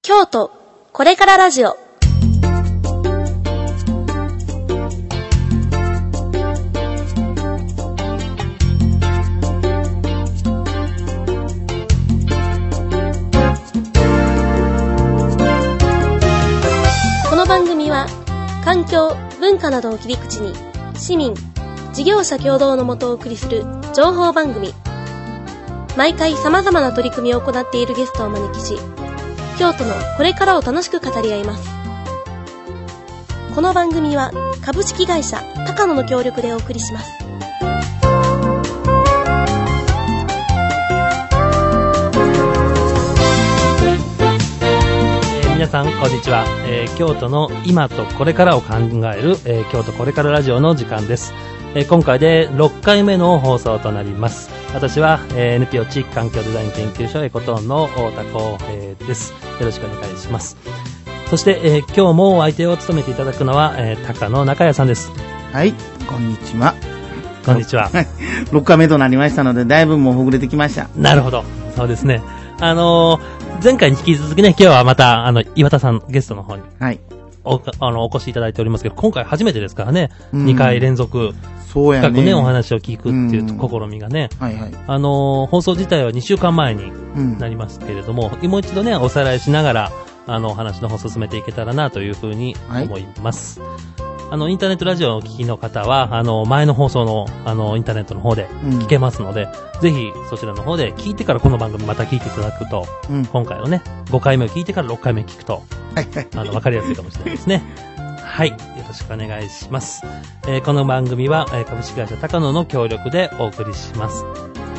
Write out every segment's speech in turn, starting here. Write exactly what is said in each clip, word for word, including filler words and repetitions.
京都これからラジオ。この番組は環境、文化などを切り口に市民、事業者共同のもとお送りする情報番組。毎回様々な取り組みを行っているゲストをお招きし、京都のこれからを楽しく語り合います。この番組は株式会社高野の協力でお送りします。 皆さんこんにちは、えー、京都の今とこれからを考える、えー、京都これからラジオの時間です。えー、今回でろっかいめの放送となります。私は、えー、エヌピーオー 地域環境デザイン研究所エコトーンの太田光平です。よろしくお願いします。そして、えー、今日もお相手を務めていただくのは、えー、高野中也さんです。 はい、こんにちは。 こんにちは。 ろっかいめとなりましたので、だいぶもうほぐれてきました。 なるほど、そうですね。あのー、前回に引き続きね、今日はまたあの岩田さんゲストの方に、はい、おあのお越しいただいておりますけど、今回初めてですからね、うん、にかい連続そうやね、 深くねお話を聞くっていう試みがね、はいはい、あのー、放送自体はにしゅうかんまえになりますけれども、うん、もう一度ねおさらいしながらあのお話の方進めていけたらなというふうに思います。はい、あのインターネットラジオをお聞きの方はあの前の放送のあのインターネットの方で聞けますので、うん、ぜひそちらの方で聞いてからこの番組また聞いていただくと、うん、今回のねごかいめを聞いてからろっかいめ聞くと、はいはい、あの分かりやすいかもしれないですね。はい、よろしくお願いします。えー、この番組は、えー、株式会社高野の協力でお送りします。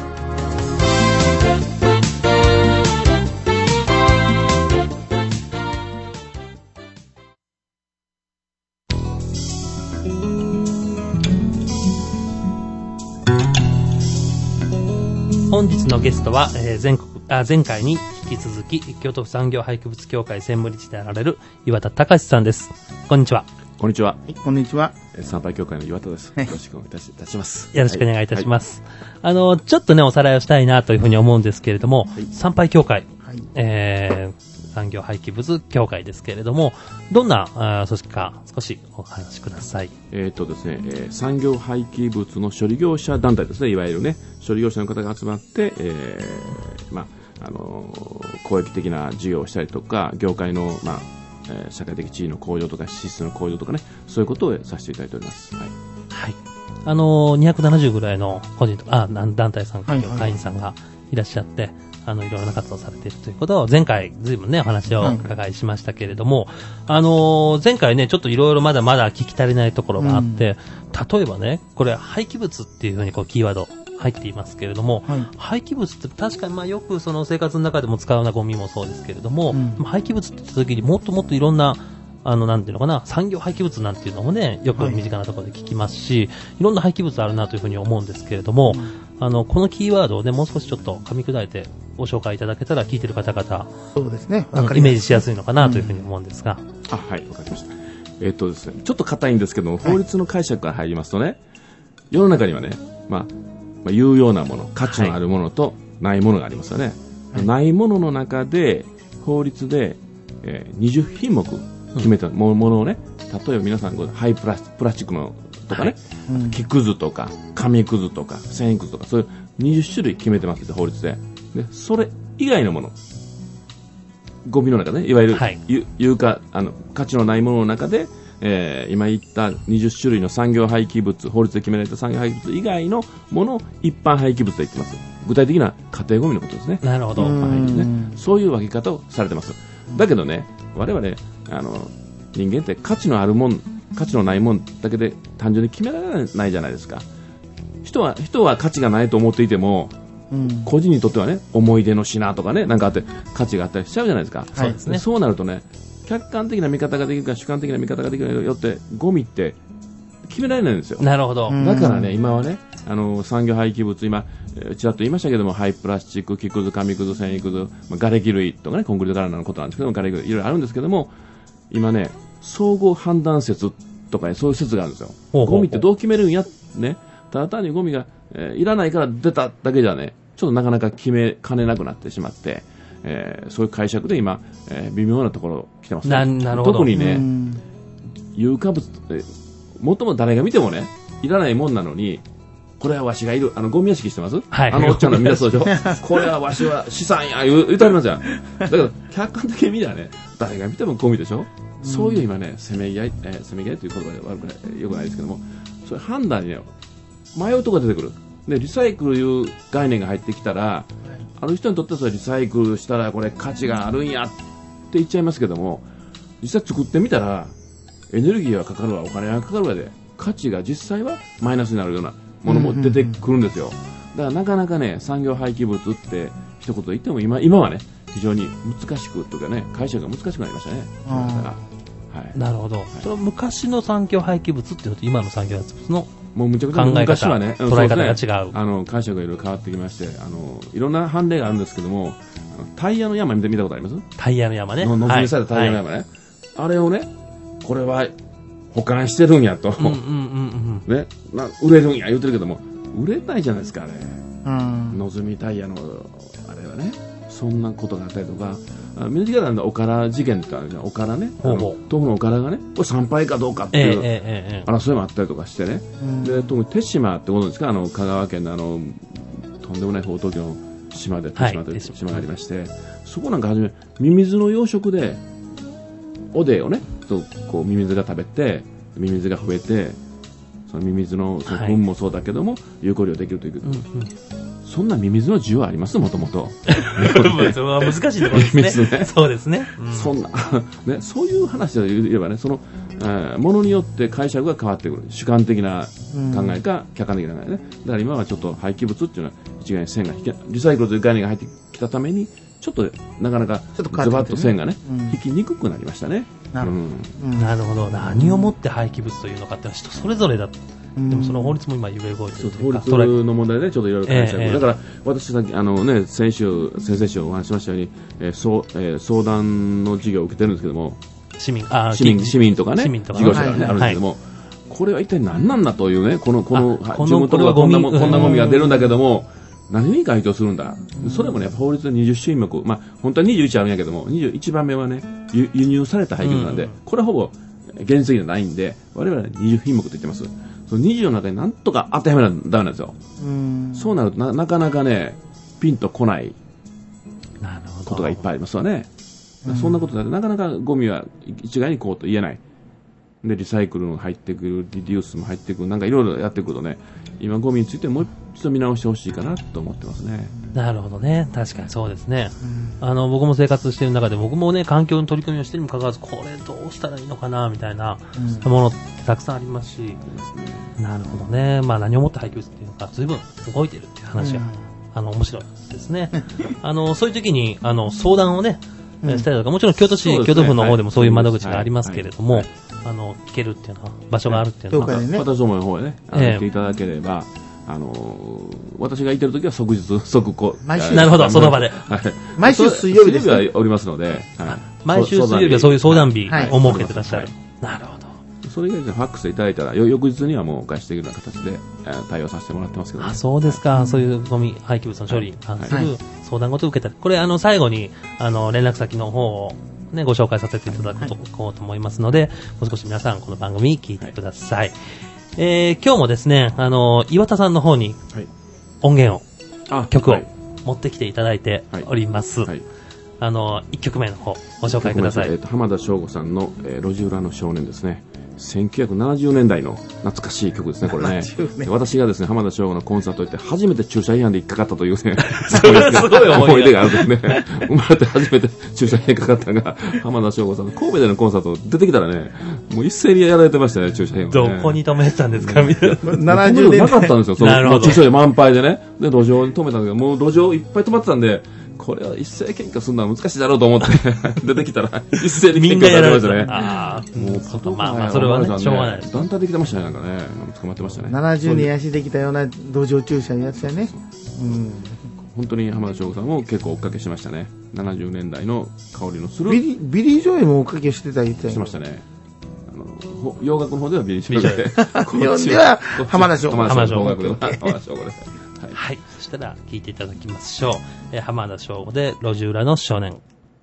本日のゲストは、えー、全国あ前回に引き続き京都府産業廃棄物協会専務理事であられる岩田隆さんです。こんにちは。 こんにちは。 はい、こんにちは。 参拝協会の岩田です。よろしくお願いいた し, いたします。 よろしくお願いいたします。はい、あのちょっとねおさらいをしたいなというふうに思うんですけれども、はい、参拝協会、はい、えー、産業廃棄物協会ですけれども、どんなあ組織か少しお話しください。 えーとですね、えー、産業廃棄物の処理業者団体ですね。いわゆるね処理業者の方が集まって、えー、まああのー、公益的な事業をしたりとか、業界のまあえー、社会的地位の向上とか資質の向上とかね、そういうことをさせていただいております。はい。 はい、あのー、にひゃくななじゅうぐらいの個人とかあ団体さん、会員さんがいらっしゃって、あのいろいろな活動をされているということを前回ずいぶんねお話をお伺いしましたけれども、はい、あのー、前回ねちょっといろいろまだまだ聞き足りないところがあって、うん、例えばねこれ廃棄物っていうふうにこうキーワード入っていますけれども、はい、廃棄物って確かにまあよくその生活の中でも使うようなゴミもそうですけれども、うん、廃棄物って言った時にもっともっといろんなあのなんていうのかな産業廃棄物なんていうのもねよく身近なところで聞きますし、はい、いろんな廃棄物あるなというふうに思うんですけれども、うん、あのこのキーワードをねもう少しちょっと噛み砕いてご紹介いただけたら聞いてる方々 そうですね、 イメージしやすいのかなというふうに思うんですが、 うん、あはいわかりました。えーっとですねちょっと硬いんですけども、法律の解釈から入りますとね、はい、世の中にはねまあまあ、有用なもの、価値のあるものとないものがありますよね。はい、ないものの中で法律で、えー、にじゅうひんもく決めたものをね、例えば皆さん廃プラスプラスチックのとかね、はい、木くずとか紙くずとか繊維くずとかそういうにじゅっしゅるい決めてます法律で。でそれ以外のもの、ゴミの中で、ね、いわゆる、はい、有価あの価値のないものの中で。えー、今言ったにじゅっしゅるいの産業廃棄物、法律で決められた産業廃棄物以外のものを一般廃棄物と言っています。具体的な家庭ゴミのことですね。 なるほど。 ね、そういう分け方をされてます。だけどね、我々あの人間って価値のあるもん、価値のないもんだけで単純に決められないじゃないですか。人は人は価値がないと思っていても、うん、個人にとってはね思い出の品とかねなんかあって価値があったりしちゃうじゃないですか。 そうですね。 そうなるとね。客観的な見方ができるか主観的な見方ができるかによってゴミって決められないんですよ。 なるほど。 だからね今はねあの産業廃棄物今ちらっと言いましたけども廃プラスチック、木くず、紙くず、繊維くず、まあ、瓦礫類とかねコンクリートからのことなんですけども瓦礫類いろいろあるんですけども今ね総合判断説とか、ね、そういう説があるんですよ。ほうほうほうゴミってどう決めるんやねただ単にゴミが、えー、いらないから出ただけじゃねちょっとなかなか決めかねなくなってしまって、 えー、そういう解釈で今、えー、微妙なところ来てますね。 ななるほど。 特にね、有価物ってもとも誰が見てもねいらないもんなのに、これはわしがいる、あのゴミ屋敷してます、はい、あのおっちゃんの見出すでしょこれはわしは資産や言う、言うてありますやん。だから客観的に見たらね、誰が見てもゴミでしょ、うん、そういう今ね、せめぎ合い、えー、せめぎ合いという言葉で悪くない、よくないですけども、そういう判断に、ね、迷うところが出てくる。でリサイクルいう概念が入ってきたら、はい、ある人にとってはそれリサイクルしたらこれ価値があるんやって言っちゃいますけども、実際作ってみたらエネルギーはかかるわ、お金はかかるわで、価値が実際はマイナスになるようなものも出てくるんですよ。だからなかなかね、産業廃棄物って一言言っても 今, 今はね非常に難しくというかね、解釈が難しくなりましたね。はい、 なるほど、はい、それは昔の産業廃棄物っていうのと今の産業廃棄物のもうむちゃくちゃ昔はね、 捉え方が違う、 ね、あの解釈がいろいろ変わってきまして、あのいろんな判例があるんですけども、タイヤの山見て見たことあります？ タイヤの山ね、 ののぞみされたタイヤの山ね、はい、あれをね、これは保管してるんやと、うんうんうんうん、ね、な売れるんや言うてるけども売れないじゃないですか、あれ、うん、のぞみタイヤのあれはね、そんなことがあったりとか、水木のおから事件ってあるじゃん、おからね、豆腐のおからがね、これ参拝かどうかっていう、えーえー、争いもあったりとかしてね、うん、で特に手島ってことですか、あの香川県のあのとんでもない不法投棄の島で手島という島がありまして、はい、そこなんか初めミミズの養殖でおでをね、とこうミミズが食べてミミズが増えて、そのミミズのその糞もそうだけども、はい、有効利用できるという、うんうん、そんなミミズの需要あります？もともとそれは難しいところですね。そうですね、うん、 そんなね、そういう話で言えばね、その、えー、ものによって解釈が変わってくる、主観的な考えか、うん、客観的な考えね。だから今はちょっと廃棄物っていうのは一概に線が引け、リサイクルという概念が入ってきたためにちょっとなかなかズバッと線がね、うん、引きにくくなりましたね。 なるほど、うん、なるほど。何をもって廃棄物というのかって人それぞれだ。うん、でもその法律も今揺れ動いてるというか、 法律の問題でちょっといろいろ解釈、えー、だから私さっきあの、ね、先週先々週お話しましたように、えーそうえー、相談の授業を受けてるんですけども、 市民あ市民市民とかね、 事業者が、ね、はい、あるんですけども、はい、これは一体何なんだというね、このこのこのこのこんなこんなゴミが出るんだけども、何に該当するんだ、それもね、やっぱ法律でにじゅっ品目、まあ、本当はにじゅういちあるんやけども、にじゅういちばんめはね、輸, 輸入された廃棄物なんで、うん、これはほぼ現実的にはないんで、我々はにじゅう品目と言ってます。そのにじゅうの中になんとか当てはめないとダメなんですよ。うん、そうなると な, なかなかね、ピンとこないことがいっぱいありますわね。うん、そんなことだとなかなかゴミは一概にこうと言えない。でリサイクルも入ってくる、リデュースも入ってくる、なんかいろいろやってくるとね、今ゴミについてもう一度見直してほしいかなと思ってますね。 なるほどね、確かにそうですね。うん、あの僕も生活している中で、僕もね、環境の取り組みをしているにもかかわらず、これどうしたらいいのかなみたいなものってたくさんありますし、うん、なるほどね、まあ、何をもって廃棄物っていうのか随分動いているっていう話が、うん、あの面白いですね。あのそういう時にあの相談をね、うん、したりとか、もちろん京都市、ね、京都府の方でもそういう窓口がありますけれども、はいはいはい、あの聞けるっていうのは場所があるっていうのは、 はい、ね、私どもの方へね、あの、えー、来ていただければ、あのー、私がいてるときは即日即こ毎週なるほど、その場で、 はい、毎週水曜日です、ね、 水曜日はおりますので、はい、 毎週水曜日はそういう相談日を設けてらっしゃる、はいはい、なるほど。 それ以外でファックスいただいたら翌日にはもうお返しできるような形で対応させてもらってますけど、ね、 あ、そうですか、うん、そういうゴミ廃棄物の処理に関する相談事を受けたり、これあの最後にあの連絡先の方をね、ご紹介させていただこうと思いますので、はい、もう少し皆さんこの番組聞いてください。はい、えー、今日もですね、あの岩田さんの方に音源を、はい、曲を持ってきていただいております。はいはい、あのいっきょくめの方ご紹介ください。 えー、浜田省吾さんの、えー、路地裏の少年ですね。せんきゅうひゃくななじゅうねんだいの懐かしい曲ですね、これね。私がですね、浜田省吾のコンサート行って初めて駐車違反で引っかかったというね、すごい思い出があるんですね。生まれて初めて駐車違反にかかったのが、浜田省吾さんの神戸でのコンサート出てきたらね、もう一斉にやられてましたね、駐車違反、ね。 どこに止めてたんですか、みたいな。ななじゅうねんなかったんですよ、そのもう駐車場満杯でね。で、路上に止めたんですけど、もう路上いっぱい止まってたんで、これは一斉喧嘩するのは難しいだろうと思って出てきたら一斉に喧嘩されましたね。 ああ、もうパまあまあそれはね、しょうがない。 団体できてましたね、なんかね、捕まってましたね。 ななじゅうねん足できたような路上駐車のやつやね。うん。 本当に浜田省吾さんも結構追っかけしましたね。ななじゅうねんだいの香りのする。 ビリビリー・ジョイも追っかけしてた言ってた。 しましたね。あの洋楽の方ではビリー・ジョイで、 日本では浜田省吾。 浜田省吾で浜田省吾で。 はい。はい。そしたら、聞いていただきましょう。えー、浜田省吾で、路地裏の少年。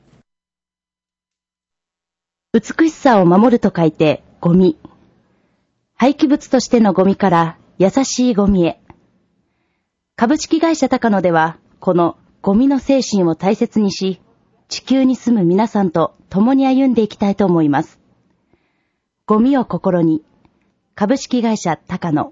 美しさを守ると書いて、ゴミ。廃棄物としてのゴミから、優しいゴミへ。株式会社高野では、このゴミの精神を大切にし、地球に住む皆さんと共に歩んでいきたいと思います。ゴミを心に。株式会社高野。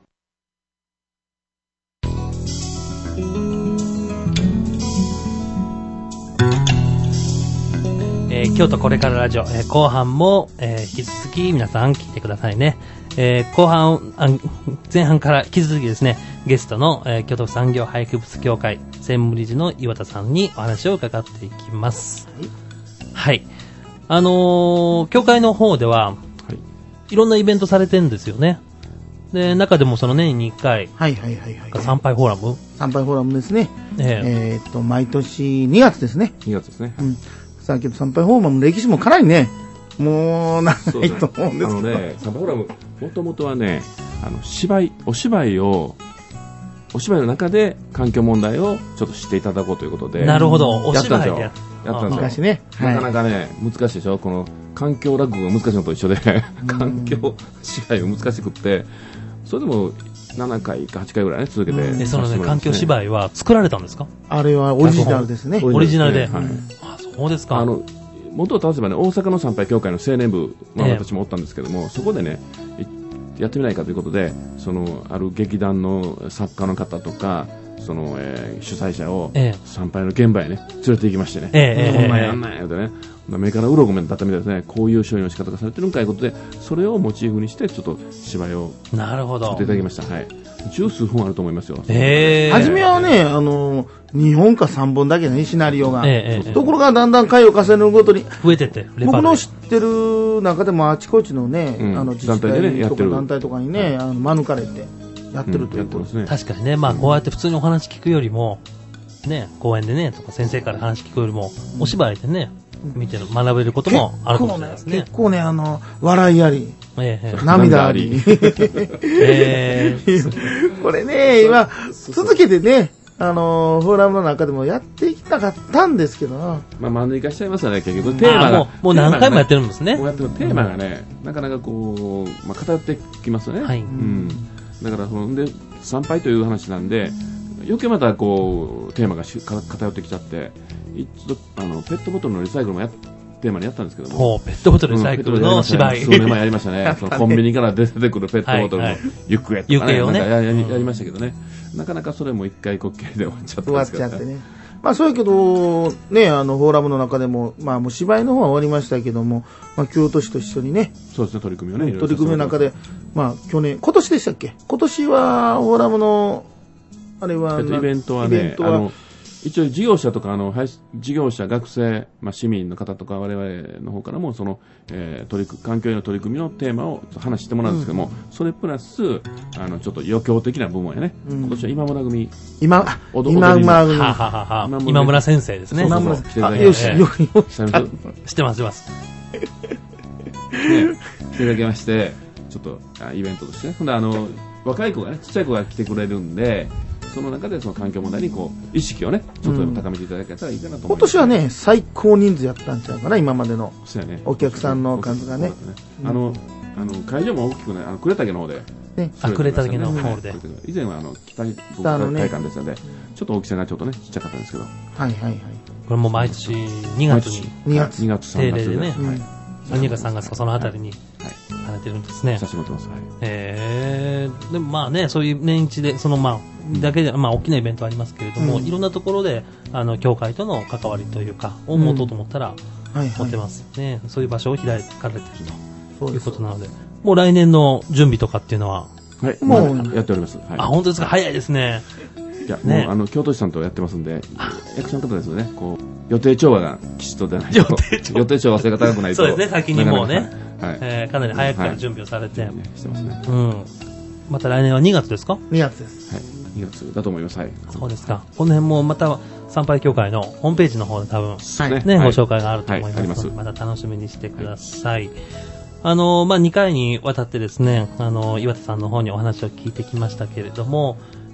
えー、京都これからラジオ、えー、後半も、えー、引き続き皆さん聞いてくださいね。えー、後半あ、前半から引き続きですね、ゲストの、えー、京都府産業廃棄物協会専務理事の岩田さんにお話を伺っていきます。はい。はい、あのー、協会の方では、はい、いろんなイベントされてるんですよね。で、中でもその年にいっかい、 はいはいはいはい。 参拝フォーラム参拝フォーラムですね。 えー、 えー、っと、毎年にがつですね。 にがつですね。 うん。さあけど参拝フォーラムの歴史もかなりね、もう長いと思うんですけど。あのね、参拝フォーラム、もともとはね、あの、芝居、お芝居を、お芝居の中で環境問題をちょっと知っていただこうということで。 なるほど、お芝居でやったんですよ。 昔ね。 なかなかね、難しいでしょ。この環境落語が難しいのと一緒で、環境芝居が難しくって、それでもななかいかはちかいぐらいね、続けて、 ね。そのね、環境芝居は作られたんですか？ あれはオリジナルですね。 オリジナルで。 はい。 あ、そうですか。 あの、元は例えばね、大阪の参拝協会の青年部、まあ私もおったんですけども、えー、そこでね、やってみないかということで、その、ある劇団の作家の方とか、その、えー、主催者を、参拝の現場へね、連れて行きましてね、 えー、 こんなんやんなんやでね、目からうろこめだったみたいですね、こういう処理の仕方がされてるんかということで、それをモチーフにして、ちょっと芝居を作っていただきました。はい。十数本あると思いますよ。 えー、 初めはね、あの、にほんかさんぼんだけのね、シナリオが。 えー、 ところがだんだん回を重ねるごとに、 増えてて、 僕の知ってる中でもあちこちのね、うん、あの自治体とか団体とかにね、あの免れてやってるということですね。 確かにね、まあこうやって普通にお話聞くよりも、ね、公園でね、とか先生から話聞くよりも、お芝居でね、見て学べることもあるかもしれないですね。 結構ね、あの、笑いあり、 ええ、 涙あり。えー、これね、今、続けてね、あのフォーラムの中でもやっていきたかったんですけどな。 まあ、マンネリ化しちゃいますよね、結局。テーマが。 もう、もう何回もやってるんですね。 もうやってるテーマがね、なかなかこう、まあ、偏ってきますよね。 はい。 うん。だから、その、で、参拝という話なんで、余計またこう、テーマがし偏ってきちゃって、一度、あの、ペットボトルのリサイクルもやテーマにやったんですけども。 ほう、ペットボトルリサイクルの芝居。 数年前やりましたね。そのコンビニから出てくるペットボトルの行方とかね。 行方をね。 やりましたけどね。なかなかそれも一回こっきりで終わっちゃったんですけど。 終わっちゃってね。まあそうやけど、ね、あの、フォーラムの中でも、まあもう芝居の方は終わりましたけども、まあ京都市と一緒にね。 そうですね、取り組みをね。 取り組みの中で、まあ去年、今年でしたっけ？今年はフォーラムの、あれは、 イベントはね、あの、一応事業者とかあの事業者、学生、まあ、市民の方とか我々の方からもその、えー、取り環境への取り組みのテーマを話してもらうんですけども、うん、それプラスあのちょっと余興的な部門やね、うん、今年は今村組今今村組はははは今, 今村先生ですね。 今村先生よしよくよ知ってます知ってますね、来ていただきましてちょっとイベントとしてね、ほんであの若い子がねちっちゃい子が来てくれるんで。その中でその環境問題にこう意識をねちょっとでも高めていただけたらいいかなと思います、ね、 今年はね最高人数やったんちゃうかな今までのお客さんの数がね。 あのあの会場も大きくねあの呉竹の方で、 ね、あ呉竹のホールで、 以前はあの北に僕が体感でしたので、ね、ちょっと大きさがちょっとねちっちゃかったんですけど、 はいはいはい。 これも毎年にがつににがつにがつさんがつでね、はい、にがつさんがつかそのあたりにされてるんですね。 写真持ってます。はい。 えー、でもまあねそういう年一でそのまあだけで、まあ、大きなイベントありますけれども、うん、いろんなところであの協会との関わりというかを持とうと思ったら、うんはいはい、持ってますね。そういう場所を開かれているということなので、もう来年の準備とかっていうのは、 はい、もうやっております。はい、 あ、本当ですか。早いですね。 いや、ね、もうあの京都市さんとやってますんで、役所の方ですよね。こう予定調和がきちっと出ないと、予定調和性が高くないと、 そうですね。先にもうね、 はいえー、かなり早くから準備をされて、はい、 してますね。 うん。また来年はにがつですか？ にがつです。 はい。にがつだと思います。はい。 そうですか。この辺もまた参拝協会のホームページの方で多分、 はいね、はい、ご紹介があると思いますので、 はいはい、 また楽しみにしてください。はい、あの、まあ、にかいにわたってですね、あの、岩田さんの方にお話を聞いてきましたけれども、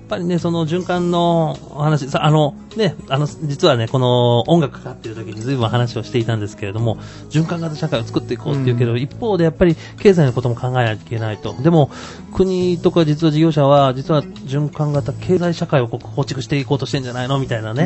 ぱりね、その循環の話、さあのね、あの、実はね、この音楽かかっている時に随分話をしていたんですけれども、循環型社会を作っていこうっていうけど、うん、一方でやっぱり経済のことも考えなきゃいけないと。でも、国とか実は事業者は、実は循環型経済社会を構築していこうとしてるんじゃないのみたいなね。うん。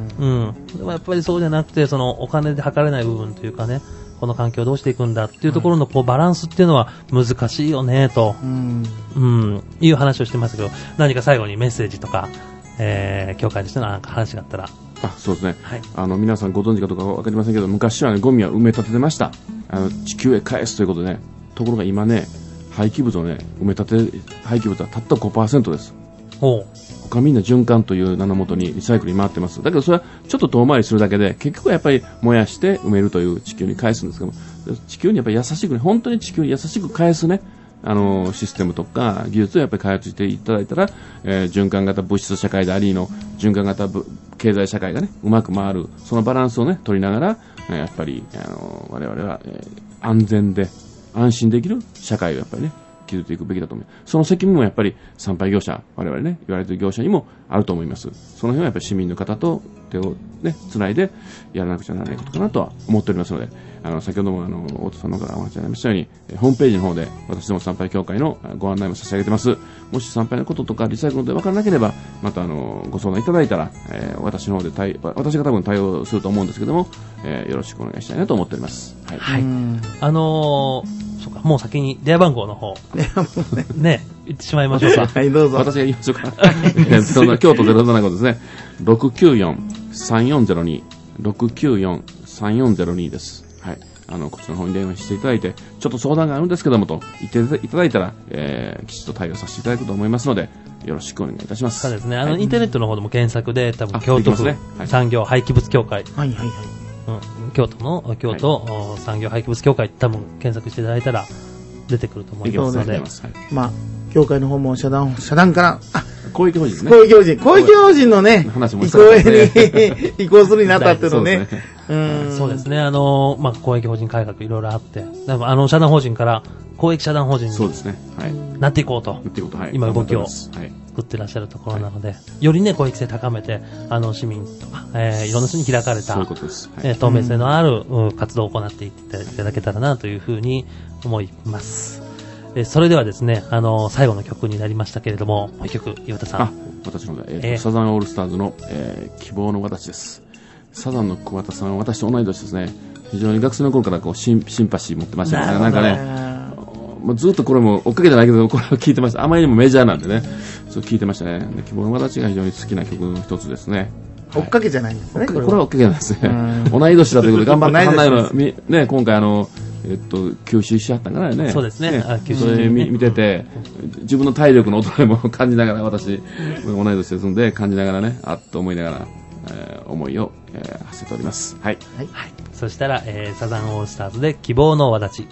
うん。でもやっぱりそうじゃなくて、そのお金で測れない部分というかね、この環境をどうしていくんだっていうところのこうバランスっていうのは難しいよねと、うん、うん、いう話をしてますけど、何か最後にメッセージとか、えー、協会としてのなんか話があったら。 あ、そうですね、はい、あの皆さんご存知かどうか分かりませんけど、昔は、ね、ゴミは埋め立ててました。あの地球へ返すということでね。ところが今ね、廃棄物をね、埋め立て廃棄物はたった ごパーセント です。おう、他みんな循環という名のもとにリサイクルに回ってます。だけどそれはちょっと遠回りするだけで、結局はやっぱり燃やして埋めるという地球に返すんですけども、地球にやっぱり優しくね、本当に地球に優しく返すね、あのシステムとか技術をやっぱり開発していただいたら、えー、循環型物質社会でありの循環型経済社会がね、うまく回る、そのバランスをね取りながら、えー、やっぱりあの我々は、えー、安全で安心できる社会をやっぱりね築いていくべきだと思います。その責任もやっぱり産廃業者、我々ね言われている業者にもあると思います。その辺はやっぱり市民の方と手をねつないでやらなくちゃならないことかなとは思っておりますので、あの先ほどもあの大戸さんの方からお話がありましたように、ホームページの方で私ども産廃協会のご案内も差し上げてます。もし産廃のこととかリサイクルで分からなければ、またあのご相談いただいたら、えー、私の方で対私が多分対応すると思うんですけども、えー、よろしくお願いしたいなと思っております。はい。 はい、あのーそうか、もう先に電話番号の方ね, ね言ってしまいましょうか。 はいどうぞ。 私が言いましょうか。京都ゼロななごですね。ろくきゅうよん さんよんゼロに ろくきゅうよん さんよんゼロにです。はい。あのこちらの方に電話していただいて、ちょっと相談があるんですけどもと言っていただいたら、えー、きちっと対応させていただくと思いますので、よろしくお願いいたします。 そうですね。あの、はい、インターネットの方でも検索で多分京都府産業廃棄物協会。 はいはいはい。 うん、京都の京都、はい、産業廃棄物協会多分検索していただいたら出てくると思いますので、はい、 まあ協会の方も社団社団からあ公益法人ね、 公益法人公益法人のね、はい、移行に移行するにあたってのね、 そうですね、あのまあ公益法人改革いろいろあって、でもあの社団法人から公益社団法人にそうですね、はい、 なっていこうと、 なっていこうと、はい、 今動きを作ってらっしゃるところなので、はい、よりね公益性高めて、あの市民とか、えー、いろんな人に開かれた、 そういうことです、はい、 えー、透明性のある、うん、活動を行っていっていただけたらなというふうに思います。えー、それではですね、あのー、最後の曲になりましたけれども、もう一曲岩田さん。 あ、私の、えーとえー、サザンオールスターズの、えー、希望の私です。サザンの桑田さんは私と同い年ですね。非常に学生の頃からこうシン、シンパシー持ってましたね。なんかね、もうずっとこれも追っかけてないけど、これを聞いてました。あまりにもメジャーなんでね、そう聞いてましたね。で希望の私が非常に好きな曲の一つですね。 追っかけじゃないんですね。 これは追っかけなんですね。同い年だということで頑張ってはんないのね、今回あの、えっと、休止しちゃったからね。 そうですね。ねあ休止それ見てて、自分の体力の衰えも感じながら、私、同い年ですので、感じながらね、あっと思いながら、えー、思いを、えー、馳せております。はい。 はい。はい、そしたら、えー、サザンオールスターズで希望のわだち。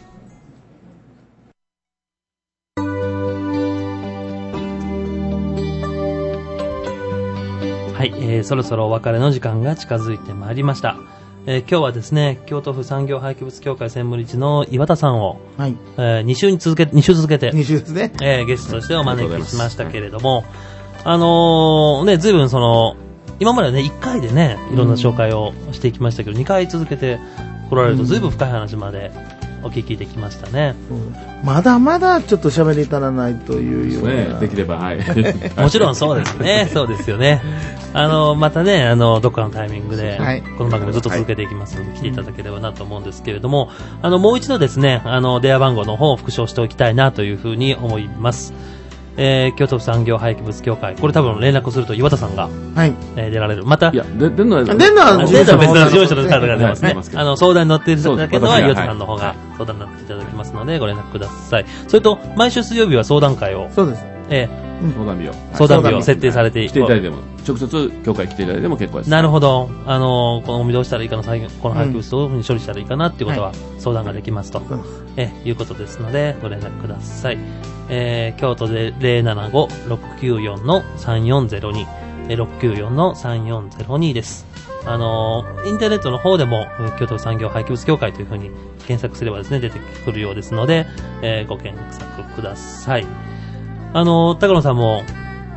はい、えー、そろそろお別れの時間が近づいてまいりました。えー、今日はですね、京都府産業廃棄物協会専務理事の岩田さんを、はい、えー、に週に続けに週続けて、 に週ですね、 えー、ゲストとしてお招きしましたけれども、あのー、ね、ずいぶんその今までねいっかいでねいろんな紹介をしていきましたけど、うん、にかい続けて来られるとずいぶん深い話までお聞きできましたね。 うん、まだまだちょっと喋り足らないというような、 ね、できれば、はい、 もちろんそうですね、そうですよね。あのまたね、あのどっかのタイミングで、はい、この番組ずっと続けていきますので、はい、来ていただければなと思うんですけれども、あのもう一度ですね、あの電話番号の方を復唱しておきたいなというふうに思います。えー、京都府産業廃棄物協会、これ多分連絡すると岩田さんが、はい、えー、出られる。また、 いや、で出るのは、 出るのは別の事務所の方が出ますね。あの、相談に乗っていただけるのは岩田さんの方が相談になっていただきますので、ご連絡ください。それと、毎週水曜日は相談会を、 そうです。 えー、相談日を。 相談日を設定されてい来ていただいても、直接協会来ていただいても結構です。 なるほど。あの、このゴミどうしたらいいかの、この廃棄物どういうふうに処理したらいいかなっていうことは相談ができますと、はい、えー、いうことですので、ご連絡ください。えー、京都で ゼロななご ろくきゅうよん さんよんゼロに、ろくきゅうよん さんよんゼロにです。あのー、インターネットの方でも、京都産業廃棄物協会というふうに検索すればですね、出てくるようですので、えー、ご検索ください。あのー、高野さんも、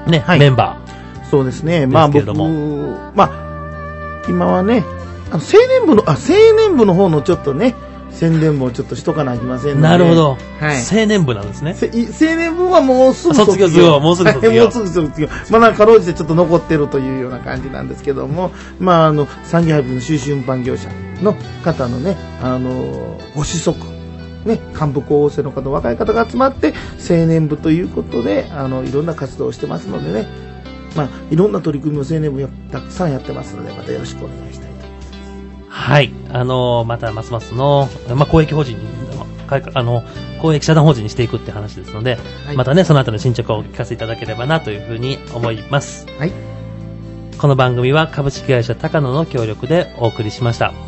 ね、 はい、 メンバー。そうですね。まあ僕、まあ、今はね、あの青年部の、あ、青年部の方のちょっとね、宣伝もちょっとしとかなきませんので。 なるほど。 はい。 青年部なんですね。 青年部はもうすぐ卒業。卒業、もうすぐ卒業。 もうすぐ卒業。まだかろうじてちょっと残ってるというような感じなんですけども、まああの、産業廃棄の収集運搬業者の方のね、あの、ご子息、ね、幹部候補生の方、若い方が集まって、青年部ということで、あの、いろんな活動をしてますのでね、まあ、いろんな取り組みを青年部やたくさんやってますので、またよろしくお願いしたいと思います。 はい。あの、またますますの、まあ、公益法人に、あの、公益社団法人にしていくって話ですので、はい、またね、その後の進捗を聞かせていただければなというふうに思います。 はい。 この番組は株式会社高野の協力でお送りしました。